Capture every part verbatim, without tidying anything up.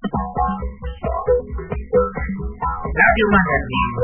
Radio Magazine.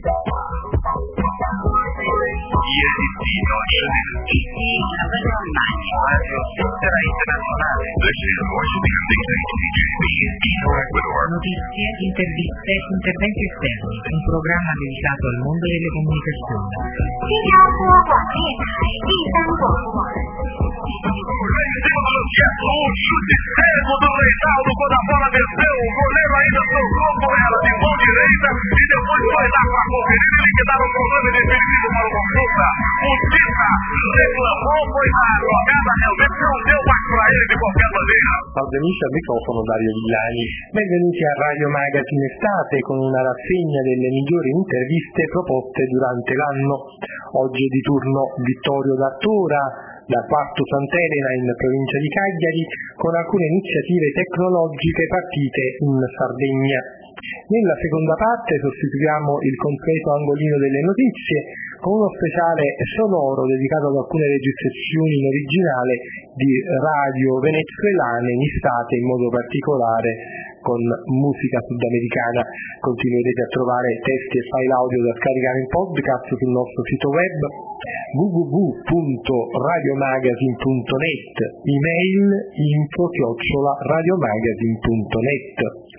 Il destino celebre. Radio Svizzera Internazionale. This is Washington D C T J B in Ecuador. Notizie, interviste, interventi esterni. Un programma dedicato al mondo delle comunicazioni. 新加坡广电台第三广播网。 Vencemos los Jets, um chute cego do Reinaldo quando a bola desceu, o goleiro ainda trocou com ela de mão direita e depois foi lá para conferir e liquidar o problema definitivo para o Consulta. O Tita reclamou, foi na jogada, realmente não deu mais para ele de qualquer maneira. Salve amici, al microfono Dario Villani. Benvenuti a Radio Magazine Estate con una rassegna delle migliori interviste proposte durante l'anno. Oggi è di turno Vittorio D'Attora, da Quartu Sant'Elena in provincia di Cagliari, con alcune iniziative tecnologiche partite in Sardegna. Nella seconda parte sostituiamo il completo angolino delle notizie con uno speciale sonoro dedicato ad alcune registrazioni in originale di radio venezuelane mistate in modo particolare con musica sudamericana. Continuerete a trovare testi e file audio da scaricare in podcast sul nostro sito web w w w punto radiomagazine punto net, email info chiocciola radiomagazine punto net.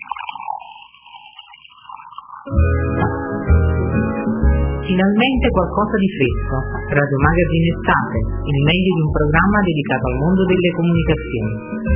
Finalmente qualcosa di fresco. Radio Magazine Estate, il meglio di un programma dedicato al mondo delle comunicazioni.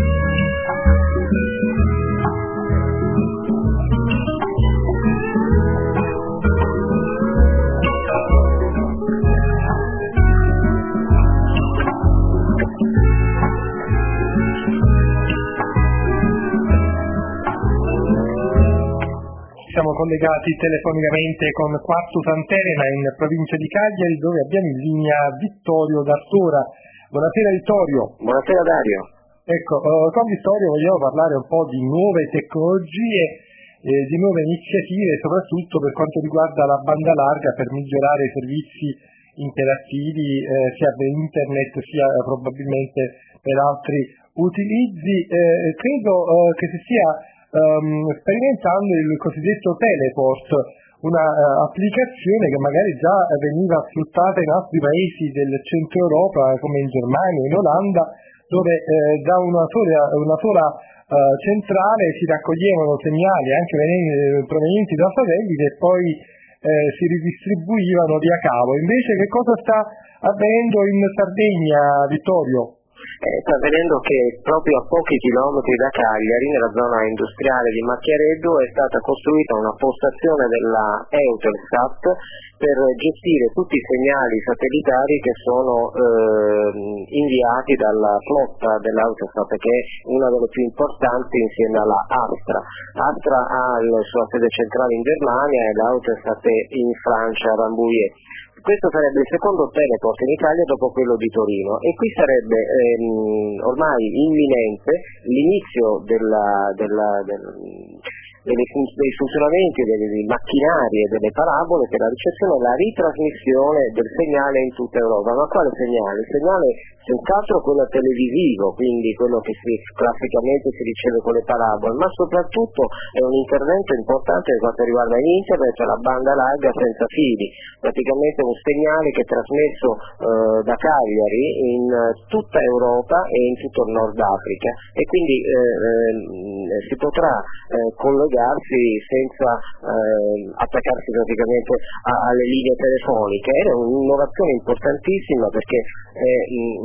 Siamo collegati telefonicamente con Quartu Sant'Elena in provincia di Cagliari, dove abbiamo in linea Vittorio D'Attora. Buonasera Vittorio. Buonasera Dario. Ecco, eh, con Vittorio vogliamo parlare un po' di nuove tecnologie, eh, di nuove iniziative, soprattutto per quanto riguarda la banda larga per migliorare i servizi interattivi eh, sia per internet sia eh, probabilmente per altri utilizzi. Eh, credo eh, che si sia Um, sperimentando il cosiddetto teleport, una uh, applicazione che magari già veniva sfruttata in altri paesi del centro Europa come in Germania, in Olanda, dove eh, da una sola, una sola uh, centrale si raccoglievano segnali anche venendo, provenienti da satellite e poi eh, si ridistribuivano via cavo. Invece che cosa sta avvenendo in Sardegna, Vittorio? Eh, sta avvenendo che proprio a pochi chilometri da Cagliari, nella zona industriale di Macchiareddo, è stata costruita una postazione della Eutelsat per gestire tutti i segnali satellitari che sono eh, inviati dalla flotta dell'Eutelsat, che è una delle più importanti insieme alla Astra. Astra ha la sua sede centrale in Germania e l'Eutelsat è in Francia, a Rambouillet. Questo sarebbe il secondo teleport in Italia dopo quello di Torino e qui sarebbe ehm, ormai imminente l'inizio della, della, del, delle fun- dei funzionamenti dei, dei macchinari e delle parabole per la ricezione e la ritrasmissione del segnale in tutta Europa. Ma quale segnale? Il segnale senz'altro quello televisivo, quindi quello che si, classicamente si riceve con le parabole, ma soprattutto è un intervento importante per quanto riguarda internet, la banda larga senza fili, praticamente un segnale che è trasmesso eh, da Cagliari in tutta Europa e in tutto il Nord Africa e quindi eh, eh, si potrà eh, collegarsi senza eh, attaccarsi praticamente a, alle linee telefoniche. Era un'innovazione importantissima perché eh,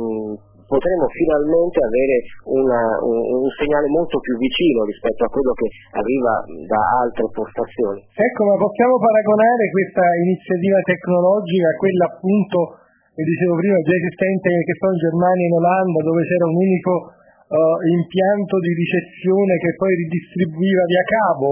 potremo finalmente avere una, un, un segnale molto più vicino rispetto a quello che arriva da altre postazioni. Ecco, ma possiamo paragonare questa iniziativa tecnologica a quella appunto che dicevo prima già esistente che so in Germania e in Olanda, dove c'era un unico uh, impianto di ricezione che poi ridistribuiva via cavo?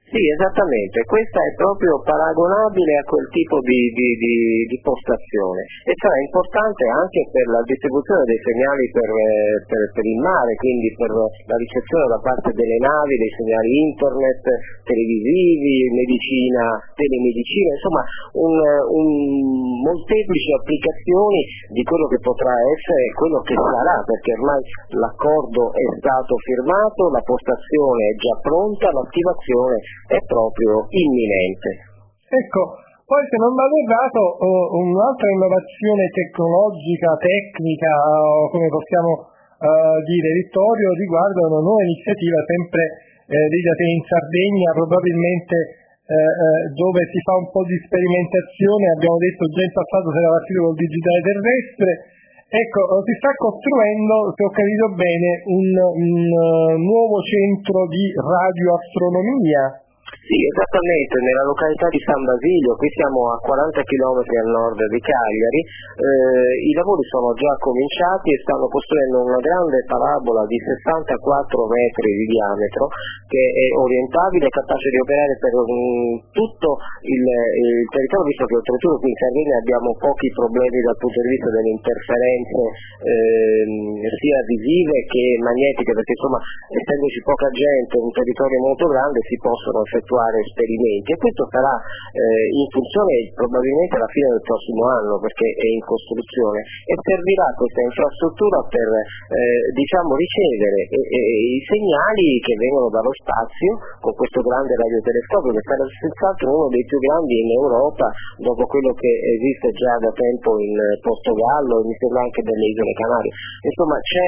Sì, esattamente, questa è proprio paragonabile a quel tipo di, di, di, di postazione e sarà importante anche per la distribuzione dei segnali per, per, per il mare, quindi per la ricezione da parte delle navi dei segnali internet, televisivi, medicina, telemedicina, insomma un, un molteplici applicazioni di quello che potrà essere e quello che sarà, perché ormai l'accordo è stato firmato, la postazione è già pronta, l'attivazione è proprio imminente. Ecco, poi se non vado errato, uh, un'altra innovazione tecnologica, tecnica, o uh, come possiamo uh, dire, Vittorio, riguarda una nuova iniziativa sempre eh, di da te in Sardegna, probabilmente eh, eh, dove si fa un po' di sperimentazione, abbiamo detto già in passato si era partito col digitale terrestre. Ecco, si sta costruendo, se ho capito bene, un, un uh, nuovo centro di radioastronomia. Sì, esattamente, nella località di San Basilio, qui siamo a quaranta chilometri a nord di Cagliari, eh, i lavori sono già cominciati e stanno costruendo una grande parabola di sessantaquattro metri di diametro che è orientabile e capace di operare per um, tutto il, il territorio, visto che oltretutto qui in Sardegna abbiamo pochi problemi dal punto di vista delle interferenze eh, sia visive che magnetiche, perché insomma essendoci poca gente, un territorio molto grande, si possono effettuare esperimenti e questo sarà eh, in funzione probabilmente alla fine del prossimo anno, perché è in costruzione, e servirà questa infrastruttura per eh, diciamo ricevere e, e, i segnali che vengono dallo spazio con questo grande radiotelescopio che sarà senz'altro uno dei più grandi in Europa, dopo quello che esiste già da tempo in Portogallo e mi sembra anche delle Isole Canarie. Insomma c'è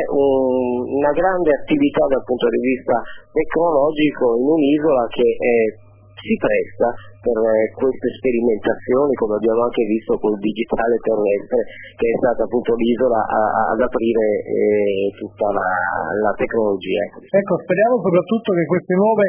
un, una grande attività dal punto di vista tecnologico in un'isola che è si presta per eh, queste sperimentazioni, come abbiamo anche visto col digitale terrestre, che è stata appunto l'isola a, a, ad aprire eh, tutta la, la tecnologia. Ecco, speriamo soprattutto che queste nuove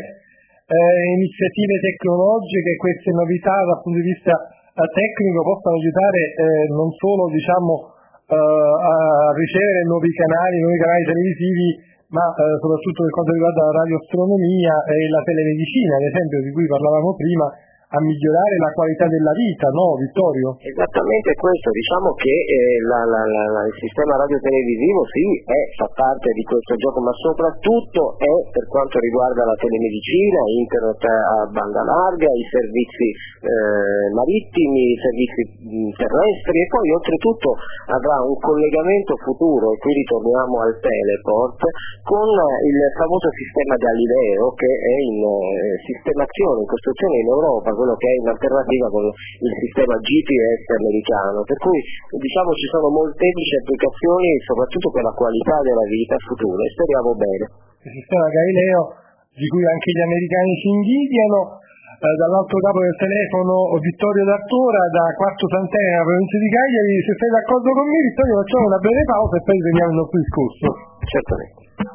eh, iniziative tecnologiche, queste novità dal punto di vista eh, tecnico possano aiutare eh, non solo diciamo eh, a ricevere nuovi canali, nuovi canali televisivi, ma eh, soprattutto per quanto riguarda la radioastronomia e la telemedicina, ad esempio, di cui parlavamo prima, a migliorare la qualità della vita, no Vittorio? Esattamente questo, diciamo che eh, la, la, la, il sistema radiotelevisivo sì, è, fa parte di questo gioco, ma soprattutto è per quanto riguarda la telemedicina, internet a banda larga, i servizi eh, marittimi, i servizi mh, terrestri e poi oltretutto avrà un collegamento futuro, e qui ritorniamo al teleport, con il famoso sistema Galileo che è in eh, sistemazione, in costruzione in Europa, quello che è in alternativa con il sistema G P S americano, per cui diciamo ci sono molteplici applicazioni soprattutto per la qualità della vita futura e speriamo bene. Il sistema Galileo di cui anche gli americani si invidiano. Eh, dall'altro capo del telefono Vittorio D'Artora da Quarto Sant'Elena, provincia di Cagliari. Se sei d'accordo con me Vittorio facciamo una breve pausa e poi veniamo al nostro discorso. Certamente.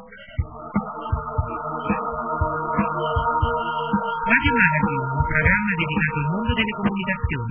Radio Magazine, un programma dedicato al mondo delle comunicazioni.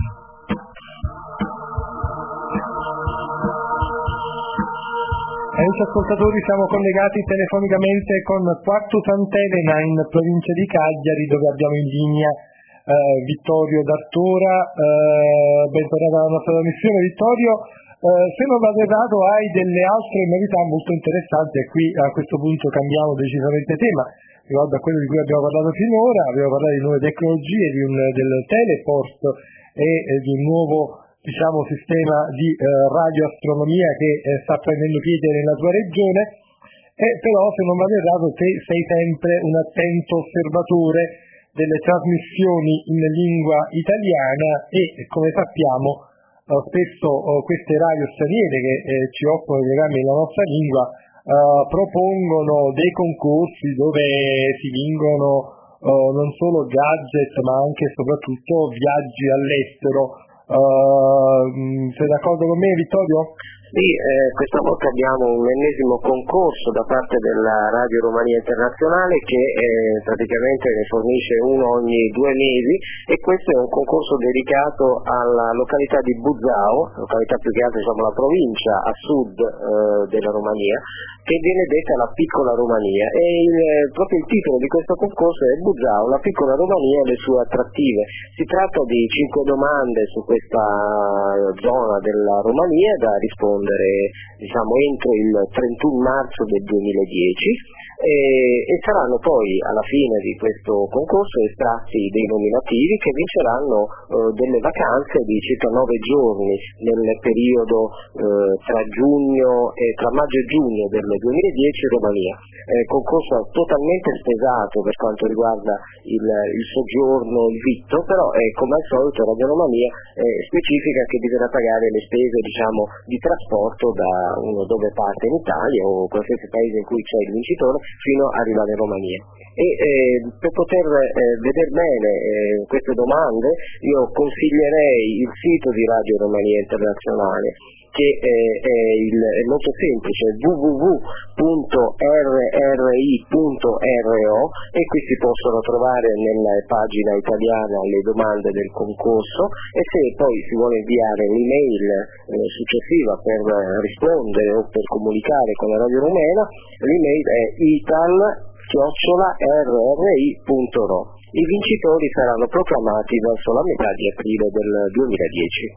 Amici ascoltatori, siamo collegati telefonicamente con Quarto Sant'Elena in provincia di Cagliari, dove abbiamo in linea eh, Vittorio D'Artora. Eh, bentornato alla nostra trasmissione Vittorio. Eh, se non vado errato hai delle altre novità molto interessanti e qui a questo punto cambiamo decisamente tema. Riguardo a quello di cui abbiamo parlato finora, abbiamo parlato di nuove tecnologie, di un, del teleport e eh, di un nuovo diciamo sistema di eh, radioastronomia che eh, sta prendendo piede nella tua regione, e però se non vado errato te sei sempre un attento osservatore delle trasmissioni in lingua italiana e come sappiamo eh, spesso eh, queste radio straniere che eh, ci offrono i programmi nella nostra lingua eh, propongono dei concorsi dove si vincono eh, non solo gadget ma anche e soprattutto viaggi all'estero. Uh, sei d'accordo con me Vittorio? Sì, eh, questa volta abbiamo un ennesimo concorso da parte della Radio Romania Internazionale che eh, praticamente ne fornisce uno ogni due mesi, e questo è un concorso dedicato alla località di Buzău, località più che altro diciamo la provincia a sud eh, della Romania, che viene detta la piccola Romania, e il, proprio il titolo di questo concorso è Buzău, la piccola Romania e le sue attrattive. Si tratta di cinque domande su questa zona della Romania da rispondere diciamo entro il trentuno marzo del duemiladieci, e, e saranno poi alla fine di questo concorso estratti dei nominativi che vinceranno eh, delle vacanze di circa nove giorni nel periodo eh, tra giugno e tra maggio e giugno del duemiladieci in Romania. Eh, concorso totalmente spesato per quanto riguarda il, il soggiorno, il vitto, però eh, come al solito Radio Romania eh, specifica che bisogna pagare le spese diciamo di trasporto da uno dove parte in Italia o qualsiasi paese in cui c'è il vincitore fino ad arrivare in Romania. E eh, per poter eh, vedere bene eh, queste domande io consiglierei il sito di Radio Romania Internazionale, che è, è, il, è molto semplice, w w w punto r r i punto r o, e qui si possono trovare nella pagina italiana le domande del concorso, e se poi si vuole inviare un'email eh, successiva per rispondere o per comunicare con la Radio Romena, l'email è ital chiocciola r r i punto r o. I vincitori saranno proclamati verso la metà di aprile del duemiladieci.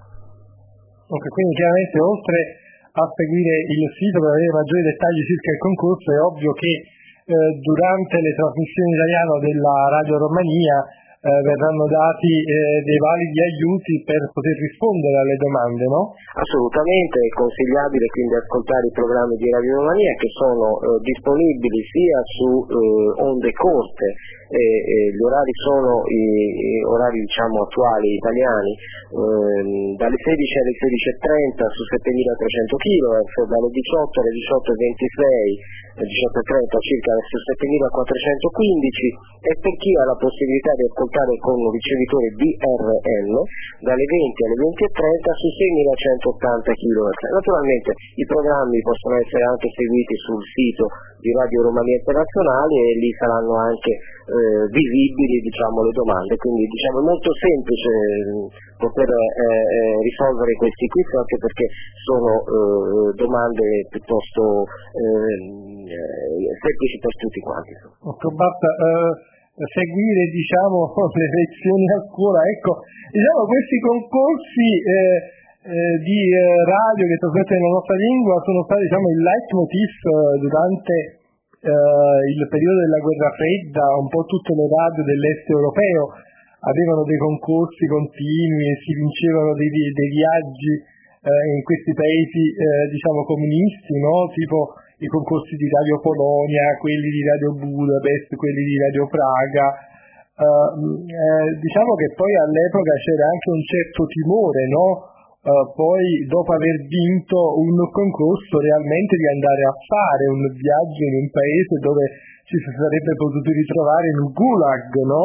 Ok, quindi chiaramente oltre a seguire il sito per avere maggiori dettagli circa il concorso, è ovvio che eh, durante le trasmissioni italiane della Radio Romania eh, verranno dati eh, dei validi aiuti per poter rispondere alle domande, no? Assolutamente, è consigliabile quindi ascoltare i programmi di Radio Romania che sono eh, disponibili sia su eh, onde corte, e, e gli orari sono i, i orari diciamo attuali italiani, ehm, dalle sedici alle sedici e trenta su settemilatrecento chilohertz, dalle diciotto alle diciotto e ventisei, diciotto e trenta circa su settemilaquattrocentoquindici, e per chi ha la possibilità di ascoltare con un ricevitore D R M dalle venti alle venti e trenta su seimilacentottanta chilohertz. Naturalmente i programmi possono essere anche seguiti sul sito di Radio Romania Internazionale e lì saranno anche eh, visibili diciamo le domande, quindi diciamo è molto semplice eh, poter eh, risolvere questi quiz, anche perché sono eh, domande piuttosto eh, semplici per tutti quanti. Ecco, basta eh, seguire diciamo le lezioni a scuola, ecco, diciamo questi concorsi eh, eh, di eh, radio che trasmettono nella nostra lingua sono stati diciamo il leitmotiv eh, durante eh, il periodo della guerra fredda. Un po' tutte le radio dell'est europeo avevano dei concorsi continui e si vincevano dei, dei viaggi eh, in questi paesi eh, diciamo comunisti, no? Tipo i concorsi di Radio Polonia, quelli di Radio Budapest, quelli di Radio Praga. Uh, eh, diciamo che poi all'epoca c'era anche un certo timore, no? Uh, poi dopo aver vinto un concorso realmente di andare a fare un viaggio in un paese dove ci si sarebbe potuti ritrovare in un gulag, no?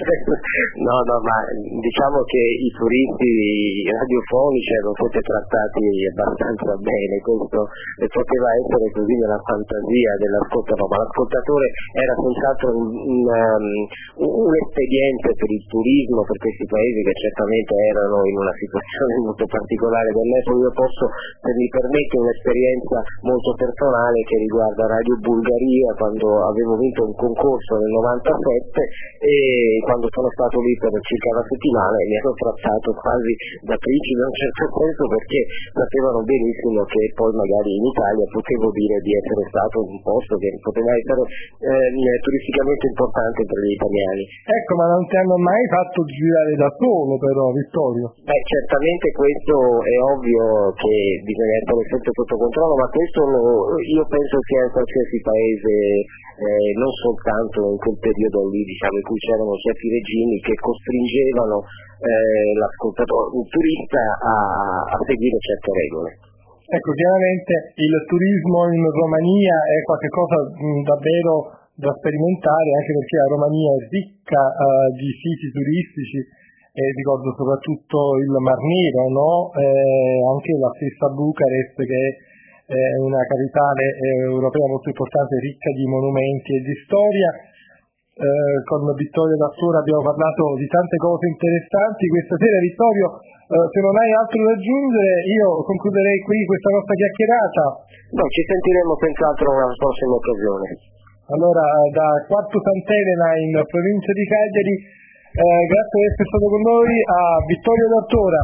No, no, ma diciamo che i turisti radiofonici erano stati trattati abbastanza bene, questo poteva essere così nella fantasia dell'ascoltatore, ma l'ascoltatore era senz'altro un, un, um, un espediente per il turismo, per questi paesi che certamente erano in una situazione molto particolare dell'epoca. Io posso, se mi permette, un'esperienza molto personale che riguarda Radio Bulgaria, quando avevo vinto un concorso nel novantasette e quando sono stato lì per circa una settimana e mi hanno trattato quasi da principe in un certo senso, perché sapevano benissimo che poi magari in Italia potevo dire di essere stato in un posto che poteva essere eh, turisticamente importante per gli italiani. Ecco, ma non ti hanno mai fatto girare da solo però, Vittorio? Beh, certamente questo è ovvio che bisogna essere sempre sotto controllo, ma questo lo, io penso sia in qualsiasi paese, eh, non soltanto in quel periodo lì, diciamo, in cui c'erano certi regimi che costringevano eh, l'ascoltatore, il turista a, a seguire certe regole. Ecco, chiaramente il turismo in Romania è qualcosa mh, davvero da sperimentare, anche perché la Romania è ricca uh, di siti turistici e ricordo soprattutto il Mar Nero, no? eh, anche la stessa Bucarest, che è una capitale europea molto importante, ricca di monumenti e di storia. Eh, con Vittorio D'Artora abbiamo parlato di tante cose interessanti questa sera. Vittorio, eh, se non hai altro da aggiungere, io concluderei qui questa nostra chiacchierata. No, ci sentiremo senz'altro nella prossima occasione. Allora, da Quarto Sant'Elena in provincia di Cagliari, eh, grazie per essere stato con noi, a Vittorio D'Artora.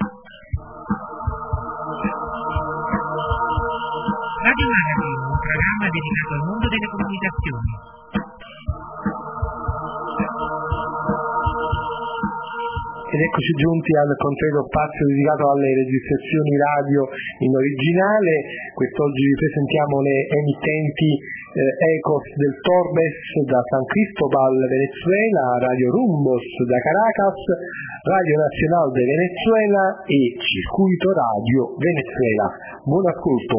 Radio Magazine, un programma dedicato al mondo delle comunicazioni. Ed eccoci giunti al consueto spazio dedicato alle registrazioni radio in originale. Quest'oggi vi presentiamo le emittenti eh, Ecos del Torbes da San Cristóbal, Venezuela, Radio Rumbos da Caracas, Radio Nacional de Venezuela e Circuito Radio Venezuela. Buon ascolto.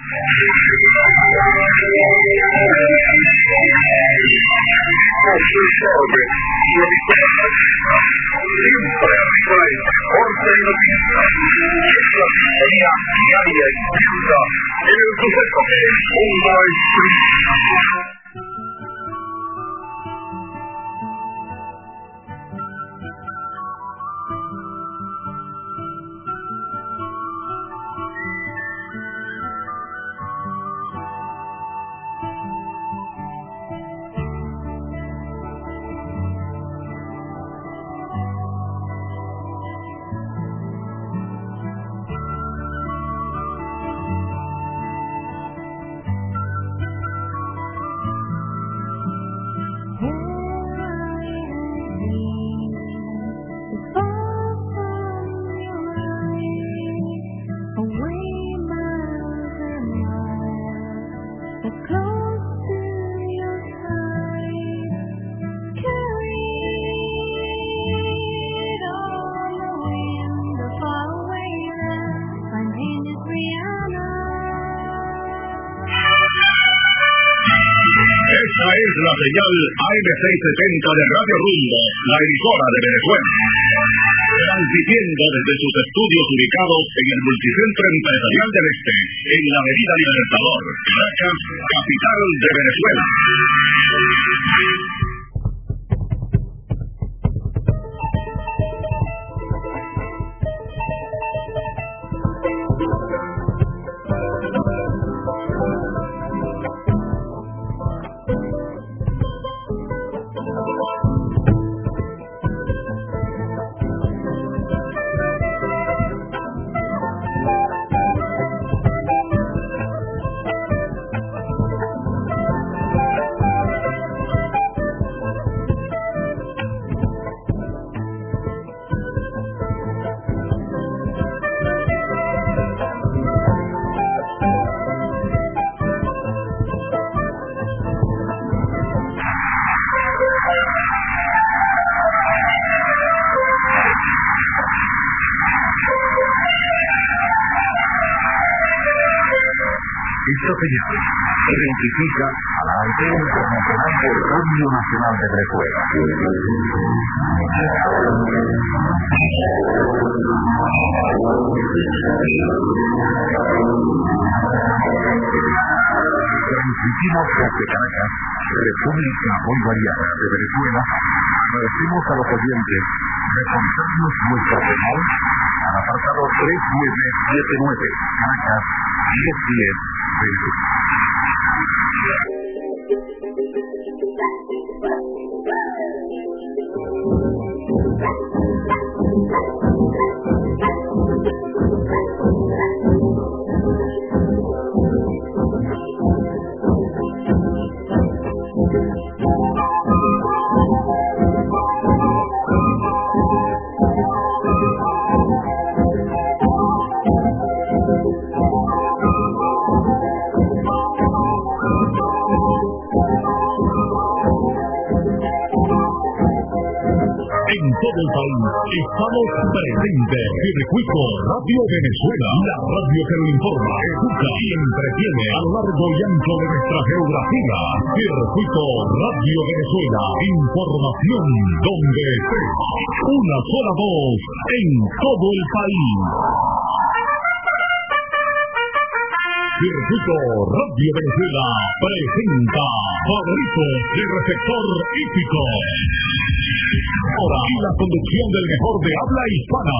Esta es la señal A M seiscientos setenta de Radio Rumbo, la emisora de Venezuela. Transmitiendo desde sus estudios ubicados en el Multicentro Empresarial del Este, en la Avenida Libertador, Caracas, capital de Venezuela. Esta señal se identifica a la antena internacional del Radio Nacional de Venezuela. Transmitimos desde Caracas, República Bolivariana de Venezuela. Agradecemos a los oyentes de contarnos nuestro canal al apartado tres nueve siete nueve, Caracas, diez diez, Facebook. en todo el país. Estamos presentes. Circuito Radio Venezuela, la radio que lo informa, educa y entretiene a lo largo y ancho de nuestra geografía. Circuito Radio Venezuela, información donde estés. Una sola voz en todo el país. Circuito Radio Venezuela presenta Favoritos del Receptor Hípico. Ahora, y la conducción del mejor de habla hispana.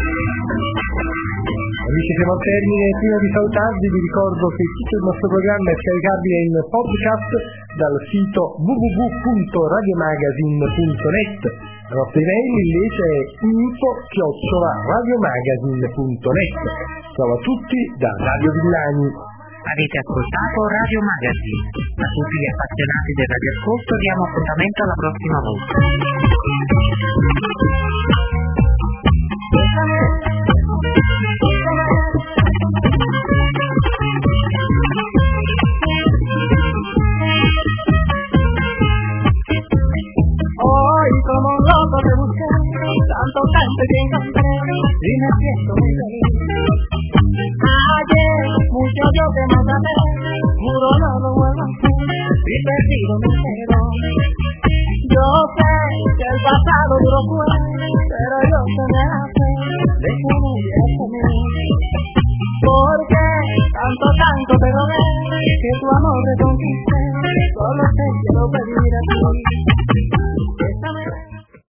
Amici, siamo al termine. Prima di salutarvi vi ricordo che tutto il nostro programma è scaricabile in podcast dal sito w w w punto radiomagazine punto net. La nostra email invece è info chiocciola radiomagazine punto net. Ciao a tutti da Radio Villani. Avete ascoltato Radio Magazine. A tutti gli appassionati del radioascolto diamo appuntamento alla prossima volta. Hoy como loco te busqué, tanto tanto que encontré, y me siento muy feliz. Ayer mucho yo que no sabé, juro no lo vuelvo a hacer, y perdido mi perdón. Yo sé que el pasado duro fue, pero yo tenía la fe de que no hubiese mí. Porque tanto, tanto te rogué, que tu amor reconquisté, solo te quiero pedir a ti.